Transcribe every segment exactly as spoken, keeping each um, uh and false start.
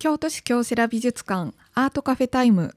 京都市京セラ美術館アートカフェタイム。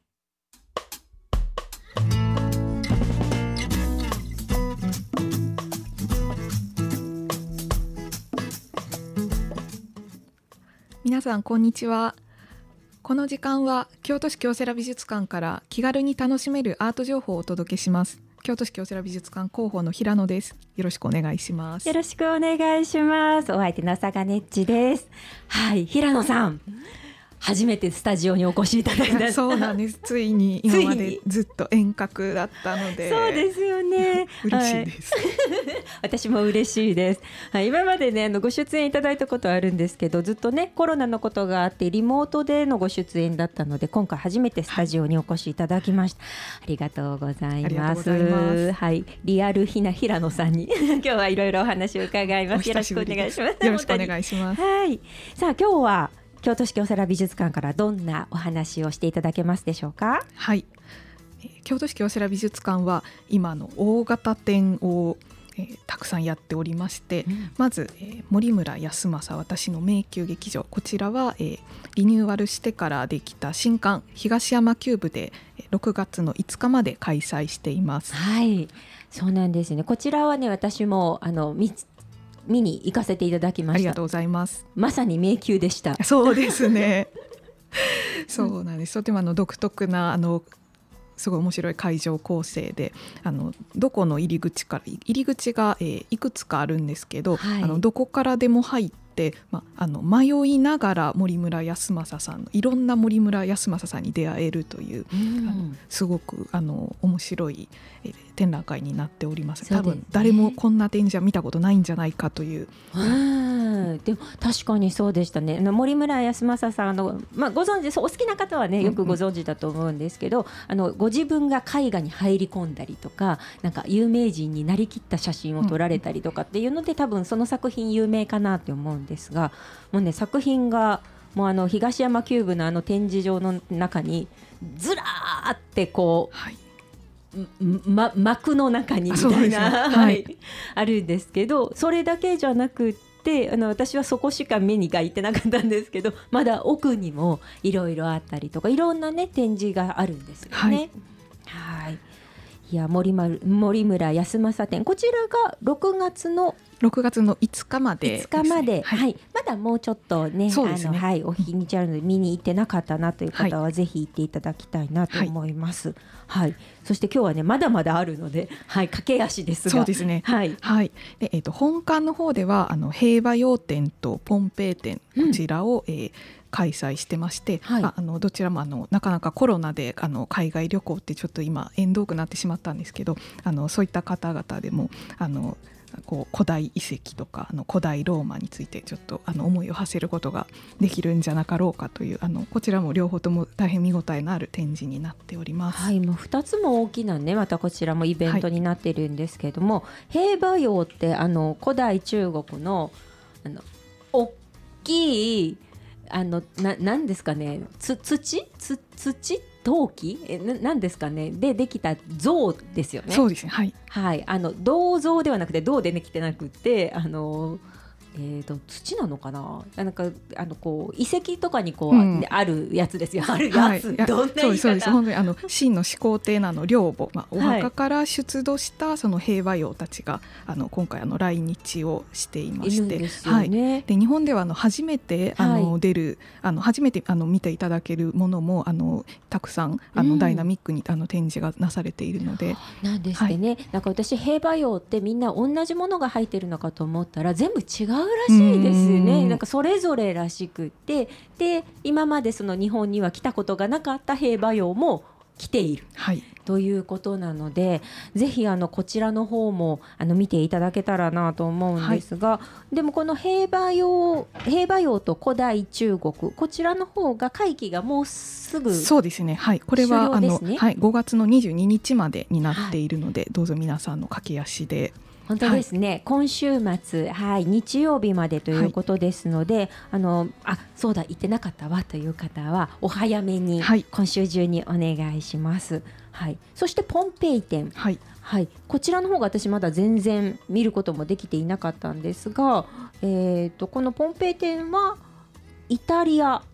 皆さんこんにちは。この時間は京都市京セラ美術館から気軽に楽しめるアート情報をお届けします。京都市京セラ美術館広報の平野です。よろしくお願いします。 よろしくお願いします。お相手のさがねっちです。はい、平野さん、初めてスタジオにお越しいただいた。 そうなんです。ついに今までずっと遠隔だったので。 そうですよね。 嬉しいです。 はい、私も嬉しいです。はい、今までねあのご出演いただいたことあるんですけど、ずっとねコロナのことがあってリモートでのご出演だったので、今回初めてスタジオにお越しいただきました。はい、ありがとうございます。はい、リアルひな平野さんに今日はいろいろお話を伺います。よろしくお願いします。 よろしくお願いします。 はい。さあ今日は京都市京セラ美術館からどんなお話をしていただけますでしょうか。 はい、京都市京セラ美術館は今の大型展を、えー、たくさんやっておりまして、うん、まず、えー、森村康政私の迷宮劇場、こちらは、えー、リニューアルしてからできた新館東山キューブでろくがつのいつかまで開催しています。 はい、そうなんですね。こちらはね私もあの見見に行かせていただきました。 ありがとうございます。 まさに迷宮でした。 そうですねそうなんです。とてもあの独特なあのすごい面白い会場構成で、あのどこの入り口から入り口が、えー、いくつかあるんですけど、はい、あのどこからでも入って、ま、あの迷いながら森村康政さんのいろんな森村康政さんに出会えるという、うん、あのすごくあの面白い、えー、展覧会になっております。多分誰もこんな展示は見たことないんじゃないかという。 うんでも確かにそうでしたね。森村康政さんの、まあ、ご存知、そうお好きな方はねよくご存知だと思うんですけど、うんうん、あのご自分が絵画に入り込んだりとか、なんか有名人になりきった写真を撮られたりとかっていうので、多分その作品有名かなって思うんですが、もうね作品がもうあの東山キューブのあの展示場の中にずらーってこう、はい、ま、幕の中にみたいな、ねはい、あるんですけど、それだけじゃなくってあの私はそこしか目にがいってなかったんですけど、まだ奥にもいろいろあったりとか、いろんな、ね、展示があるんですよね。はい、はい、いや 森, 森村康政展、こちらがろくがつのろくがつのいつかまでですね。 いつかまで、はいはい、まだもうちょっと ね, そうですね、 あの、はい、お日にちあるので見に行ってなかったなという方はぜひ行っていただきたいなと思います。はいはい、そして今日はねまだまだあるので、はい、駆け足ですが、 そうですね、はいはい、で、えーと、本館の方ではあの平和洋展とポンペイ展、こちらを、うん、えー開催してまして、はい、ああのどちらもあのなかなかコロナであの海外旅行ってちょっと今縁遠くなってしまったんですけど、あのそういった方々でもあのこう古代遺跡とかあの古代ローマについてちょっとあの思いを馳せることができるんじゃなかろうかという、あのこちらも両方とも大変見応えのある展示になっております。 はい、もうふたつも大きなねまたこちらもイベントになっているんですけども、はい、平和洋ってあの古代中国のあの大きいあのななんですかね、つ土つ土陶器えななんですかねでできた像ですよね。 そうですね、はい、 はい、あの銅像ではなくて銅でできてなくて、あのえー、と土なのかな、なんかあのこう遺跡とかにこう、うん、あるやつですよ。あるやつ、はい、どんな言い方。 そうです、本当にあの秦の始皇帝のあの陵墓、まあ、お墓から出土したその平和洋たちが、はい、あの今回あの来日をしていまして、 ですよね。はい、 で日本ではあの初めてあの、はい、出るあの初めてあの見ていただけるものもあのたくさんあの、うん、ダイナミックにあの展示がなされているので。 なんですってね、はい、なんか私平和洋ってみんな同じものが入ってるのかと思ったら全部違うらしいですよね。なんかそれぞれらしくて、で今までその日本には来たことがなかった平和洋も来ている、はい、ということなので、ぜひあのこちらの方もあの見ていただけたらなと思うんですが、はい、でもこの平和洋平和洋と古代中国、こちらの方が会期がもうすぐ、 そうですね、はい、これはあの、はい、ごがつのにじゅうににちまでになっているので、はい、どうぞ皆さんの駆け足で。 本当ですね、はい、今週末、はい、日曜日までということですので、はい、あのあそうだ行ってなかったわという方はお早めに今週中にお願いします。はい、そしてポンペイ展、はいはい、こちらの方が私まだ全然見ることもできていなかったんですが、えー、とこのポンペイ展はイタリア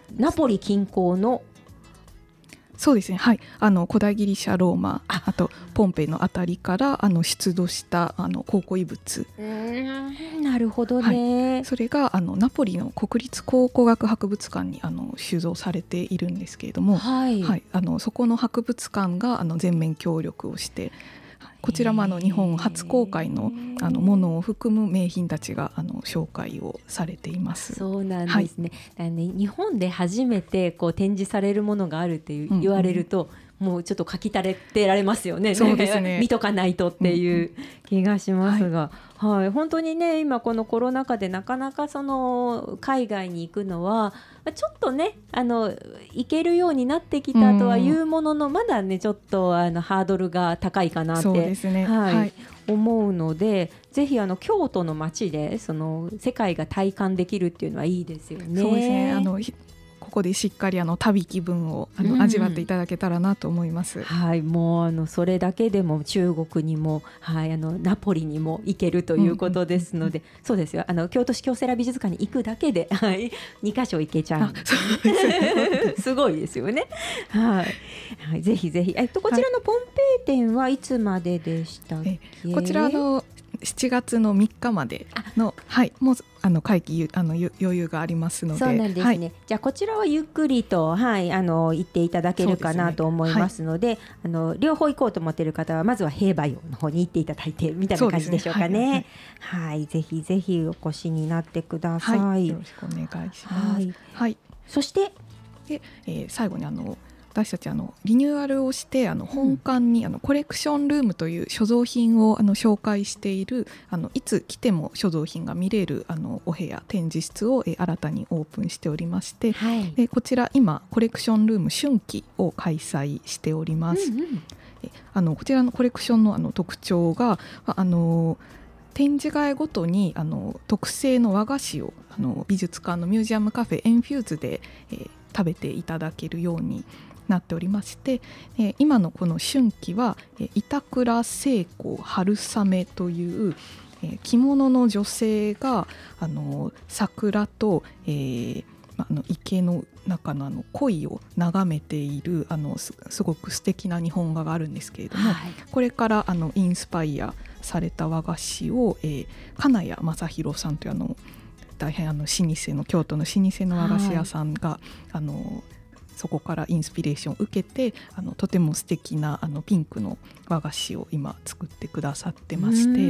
ナポリ近郊のそうですね、はい、あの古代ギリシャローマ あ, あとポンペイのあたりからあの出土したあの考古遺物、 うーんなるほどね、 はい、それがあのナポリの国立考古学博物館にあの収蔵されているんですけれども、 はいはい、あのそこの博物館があの全面協力をしてこちらもあの日本初公開のあのものを含む名品たちがあの紹介をされています。 そうなんですね。はい、だね日本で初めてこう展示されるものがあるっていう、うんうん、言われるともうちょっと書き垂れてられますよね。 そうですね。 見とかないとっていう気がしますが、はいはい、本当にね今このコロナ禍でなかなかその海外に行くのはちょっとねあの行けるようになってきたとはいうものの、うん、まだねちょっとあのハードルが高いかなってそうですね、 はいはい、 思うのでぜひあの京都の街でその世界が体感できるっていうのはいいですよね。 そうですね、あのここでしっかりあの旅気分をあの、うん、味わっていただけたらなと思います。 はい、もうあのそれだけでも中国にも、はい、あのナポリにも行けるということですので、うんうんうん、そうですよ、あの京都市京セラ美術館に行くだけで、はい、にかしょ行けちゃう。そうですね、すごいですよね。はい、はい、ぜひぜひ、えっとこちらのポンペイ展はいつまででしたっけ？ えこちらのしちがつのみっかまでの、はい、もうあの会期あの余裕がありますので、 そうなんですね、はい、じゃあこちらはゆっくりと、はい、あの行っていただけるかなと思いますの で, で、ねはい、あの両方行こうと思っている方はまずは兵馬俑の方に行っていただいてみたいな感じでしょうかね。はい、はいはい、ぜひぜひお越しになってください、はい、 よろしくお願いします、はいはい、 そしてで、えー、最後にあの私たちあのリニューアルをしてあの本館にあのコレクションルームという所蔵品をあの紹介しているあのいつ来ても所蔵品が見れるあのお部屋展示室をえ新たにオープンしておりまして、はい、でこちら今コレクションルーム春季を開催しております、うんうん、えあのこちらのコレクションのあの特徴があの展示会ごとにあの特製の和菓子をあの美術館のミュージアムカフェエンフューズで、えー、食べていただけるようになっておりまして、えー、今のこの春季は、えー、板倉聖子春雨という、えー、着物の女性があの桜と、えー、あの池の中のあの鯉を眺めているあの す, すごく素敵な日本画があるんですけれども、はい、これからあのインスパイアされた和菓子を、えー、金谷正弘さんというあの大変あの老舗の京都の老舗の和菓子屋さんが、はい、あのそこからインスピレーションを受けてあのとても素敵なあのピンクの和菓子を今作ってくださってまして、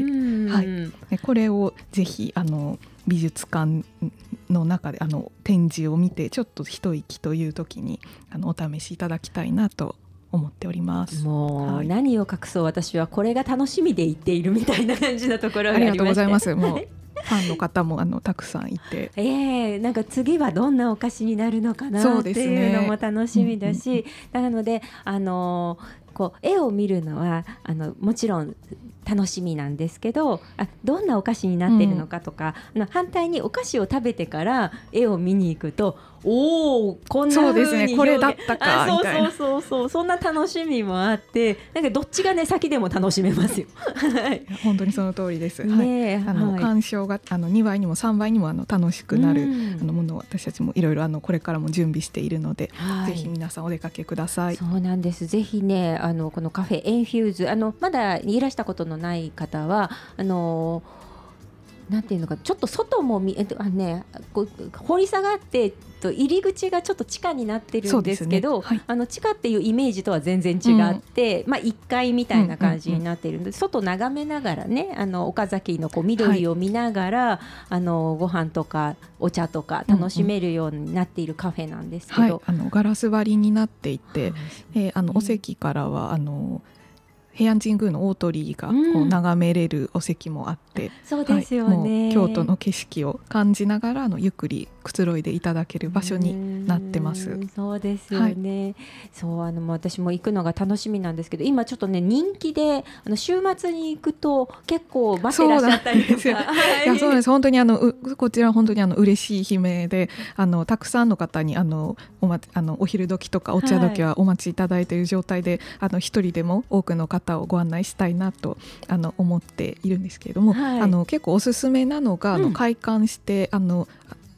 はい、これをぜひあの美術館の中であの展示を見てちょっと一息という時にあのお試しいただきたいなと思っております。 もう、はい、何を隠そう私はこれが楽しみで行っているみたいな感じのところがありまして、ありがとうございます。もうファンの方もあのたくさんいて、 えー、なんか次はどんなお菓子になるのかなっていうのも楽しみだし、なのであのこう絵を見るのはあのもちろん楽しみなんですけど、あどんなお菓子になっているのかとか、うん、反対にお菓子を食べてから絵を見に行くとおーこんな風にそうですね、これだったかみたいな、 そうそうそうそうそんな楽しみもあって、なんかどっちがね先でも楽しめますよ本当にその通りです、ね、はい、あの、はい、鑑賞があのにばいにもさんばいにもあの楽しくなる、うん、あのものを私たちもいろいろあのこれからも準備しているので、はい、ぜひ皆さんお出かけください。 そうなんです、ぜひねあのこのカフェエンフューズあのまだいらしたことのない方はあのなんていうのかちょっと外も見えあ、ね、こう掘り下がって入り口がちょっと地下になってるんですけど、ね、はい、あの地下っていうイメージとは全然違って、うんまあ、いっかいみたいな感じになっているので、うんうんうん、外眺めながらねあの岡崎のこう緑を見ながら、はい、あのご飯とかお茶とか楽しめるようになっているカフェなんですけど、 はい、あのガラス張りになっていて、えー、あのお席からはあの平安神宮の大鳥居がこう眺めれるお席もあって、うん、 そうですよね、はい、 もう京都の景色を感じながらのゆっくりくつろいでいただける場所になってます。 うそうですよね、はい、そうあの私も行くのが楽しみなんですけど、今ちょっとね人気であの週末に行くと結構待ってらっしゃったりとか、そうなんですよ、はい、いやそうです本当にあのこちら本当にあの嬉しい悲鳴であのたくさんの方にあの お, まあのお昼時とかお茶時はお待ちいただいている状態で、はい、あの一人でも多くの方をご案内したいなとあの思っているんですけれども、はい、あの結構おすすめなのが、うん、あの開館してあの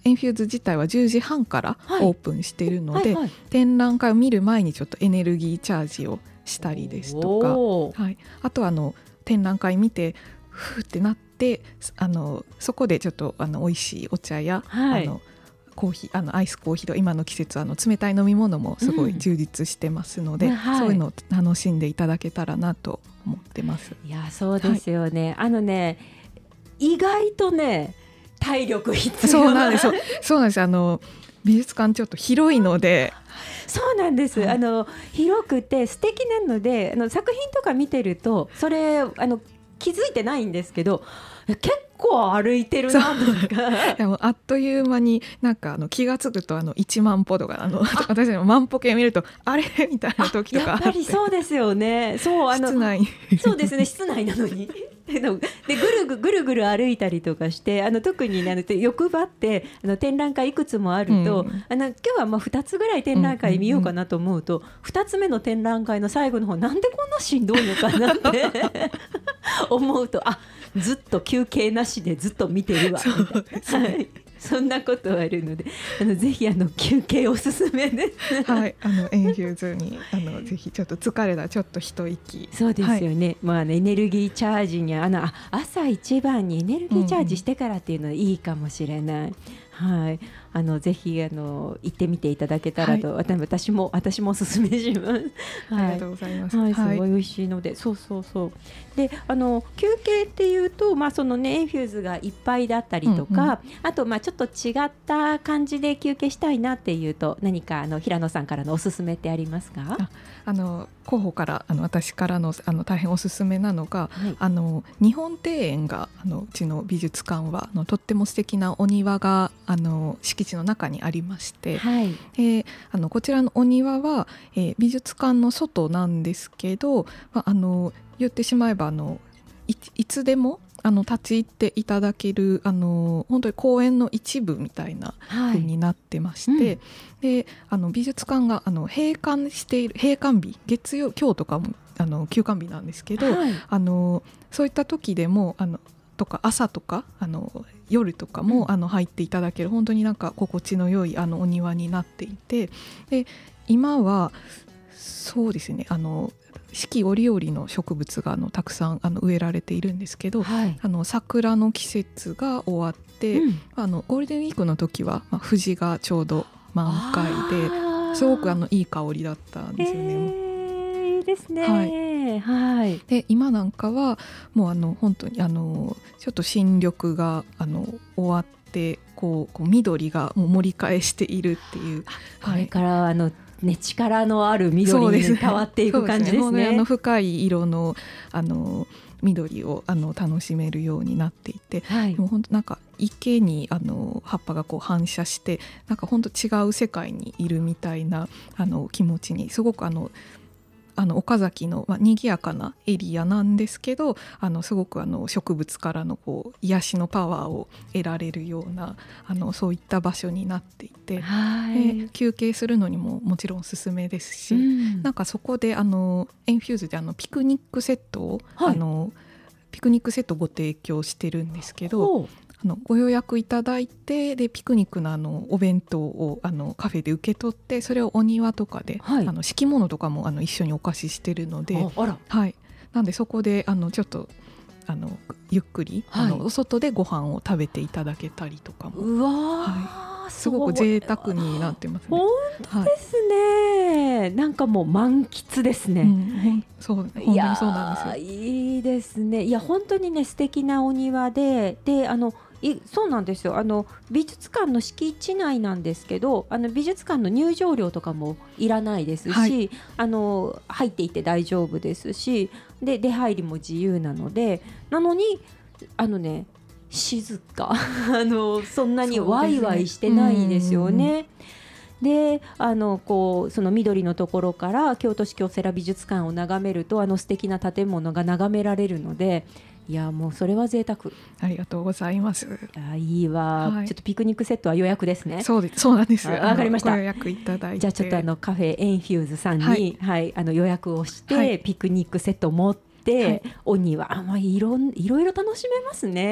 エンフューズ自体はじゅうじはんからオープンしているので、 はいはいはい、 展覧会を見る前にちょっとエネルギーチャージをしたりですとか、はい、あとはあの展覧会見てふーってなってあのそこでちょっとあの美味しいお茶や、はい、あのコーヒーあのアイスコーヒーと今の季節あの冷たい飲み物もすごい充実してますので、うんはい、そういうのを楽しんでいただけたらなと思ってます。 いやそうですよね、はい、あのね意外とね体力必要そうなんですそうなんですあの美術館ちょっと広いのでそうなんです、はい、あの広くて素敵なのであの作品とか見てるとそれあの気づいてないんですけど結構歩いてるなとかいやもうあっという間になんかあの気がつくとあのいちまん歩とかあの私たちの万歩計見るとあれみたいな時とかあってやっぱりそうですよねそうあの室内そうですね室内なのにでぐるぐぐるぐる歩いたりとかしてあの特に、ね、欲張ってあの展覧会いくつもあると、うん、あの今日はまあふたつぐらい展覧会見ようかなと思うと、うんうんうん、ふたつめの展覧会の最後の方なんでこんなしんどいのかなって思うとあずっと休憩なしでずっと見てるわそうですね、はいそんなことあるのであのぜひあの休憩おすすめですはいあのエンフューズにあのぜひちょっと疲れたちょっと一息そうですよね、はいまあね、エネルギーチャージにあのあ朝一番にエネルギーチャージしてからっていうのはいいかもしれない、うんはい、あのぜひあの行ってみていただけたらと、はい、私も私もおすすめします、はい、 ありがとうございます、 はい、すごい美味しいので、はい、そうそうそうであの休憩っていうと、まあそのね、エンフューズがいっぱいだったりとか、うんうん、あとまあちょっと違った感じで休憩したいなっていうと何かあの平野さんからのおすすめってありますか？ ああの広報からあの私からの、あの大変おすすめなのが、はい、あの日本庭園があのうちの美術館はあのとっても素敵なお庭があの敷地の中にありまして、はいえー、あのこちらのお庭は、えー、美術館の外なんですけど、まあ、あの言ってしまえばあの い, いつでもあの立ち入っていただけるあの本当に公園の一部みたいな風になってまして、はいうん、であの美術館があの閉館している閉館日月曜今日とかもあの休館日なんですけど、はい、あのそういった時でもあのとか朝とかあの夜とかも、うん、あの入っていただける本当になんか心地の良いあのお庭になっていて、で今はそうですねあの四季折々の植物があのたくさんあの植えられているんですけど、はい、あの桜の季節が終わって、うん、あのゴールデンウィークの時は、まあ、藤がちょうど満開ですごくあのいい香りだったんですよね。 えー、いいですね、 はいはい、 で今なんかはもうあの本当にあのちょっと新緑があの終わってこう、こう緑がもう盛り返しているっていう、 これからあのね、力のある緑に変わっていく感じですね。そうですね、あの深い色の、あの緑をあの楽しめるようになっていて、はい、もう本当なんか池にあの葉っぱがこう反射してなんか本当違う世界にいるみたいなあの気持ちにすごくあのあの岡崎の、まあ、賑やかなエリアなんですけど、あのすごくあの植物からのこう癒しのパワーを得られるようなあのそういった場所になっていて、はい、休憩するのにももちろんおすすめですし、うん、なんかそこであのエンフューズであのピクニックセットを、はい、あのピクニックセットをご提供してるんですけど、あのご予約いただいてでピクニックのあのお弁当をあのカフェで受け取ってそれをお庭とかで、はい、あの敷物とかもあの一緒にお貸ししてるので、あら、はい、なんでそこであのちょっとあのゆっくり、はい、あのお外でご飯を食べていただけたりとかも、 うわ、 はい、すごく贅沢になってますね。 本当ですね、はい、なんかもう満喫ですね、うん、 そう本当にそうなんですよ。 いいですね。いや本当にね素敵なお庭でであのいそうなんですよ、あの美術館の敷地内なんですけどあの美術館の入場料とかもいらないですし、はい、あの入っていて大丈夫ですしで出入りも自由なのでなのにあのね静かあのそんなにワイワイしてないですよね。であのこうその緑のところから京都市京セラ美術館を眺めるとあの素敵な建物が眺められるので、いやもうそれは贅沢。 ありがとうございます。 あいいわ、はい、ちょっとピクニックセットは予約ですね。 そうです、そうなんです。 わかりました。 ご予約いただいて、 じゃあちょっとあのカフェエンフューズさんに、はいはい、あの予約をして、はい、ピクニックセットを持って、はい、お庭あ、まあ、いろいろいろ楽しめますね。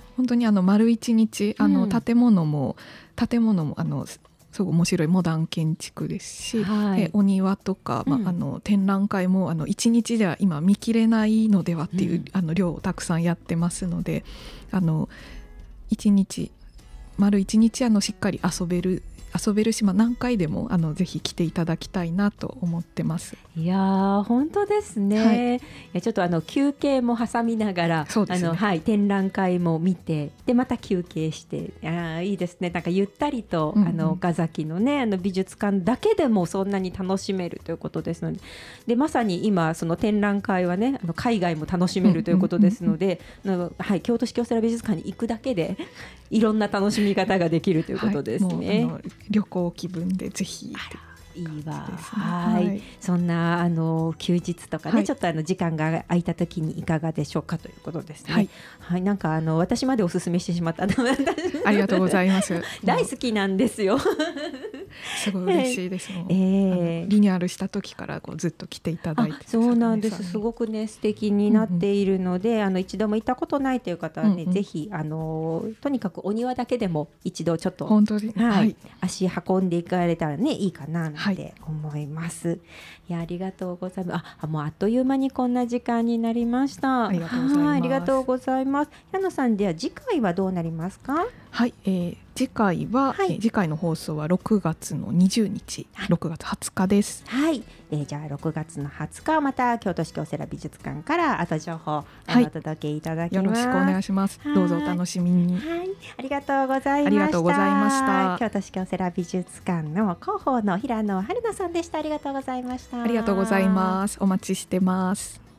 本当にあの丸一日あのうん建物も、建物もあのすごい面白いモダン建築ですし、 はいえお庭とか、まうんあ、あの展覧会もあのいちにちでは今見切れないのではっていう、 うんあの量をたくさんやってますので、あのいちにち丸一日あのしっかり遊べる遊べるし、まあ、何回でもあのぜひ来ていただきたいなと思ってます。 いやー本当ですね、 はいいやちょっとあの休憩も挟みながら、 そうですねあの、はい、展覧会も見てでまた休憩して、あーいいですね。なんかゆったりと、 うんうんあの岡崎のねあの美術館だけでもそんなに楽しめるということですので、でまさに今その展覧会はねあの海外も楽しめるということですので、あのはい、京都市京セラ美術館に行くだけでいろんな楽しみ方ができるということですね。 はい、もうあの旅行気分でぜひいいわ、 ですねはい、 はいそんなあの休日とかね、 はいちょっとあの時間が空いた時にいかがでしょうかということですね。 はい、 はいなんかあの私までおすすめしてしまったありがとうございます大好きなんですよ。 すごい嬉しいですもん、 えーあのリニューアルした時からこうずっと来ていただいて、 あそうなんです。すごくね素敵になっているので、あの一度も行ったことないという方はね、 うんうんぜひあのとにかくお庭だけでも一度ちょっと本当に、 はいはい足運んでいかれたらねいいかななんてはい思います。いやありがとうございます。あもうあっという間にこんな時間になりました。 ありがとうございますはいありがとうございます。矢野さんでは次回はどうなりますか？ はい、えー次回は、 はいえー次回の放送はろくがつのにじゅうにち、 はいろくがつはつかです。 はい、えーじゃあろくがつのはつかまた京都市京セラ美術館から後情報、 はいお届けいただきよます。 ろしくお願いします。 はいどうぞお楽しみに。 はい、ありがとうございました。 ありがとうございました京都市京セラ美術館の広報の平野春菜さんでした。ありがとうございました。 ありがとうございます。お待ちしてます。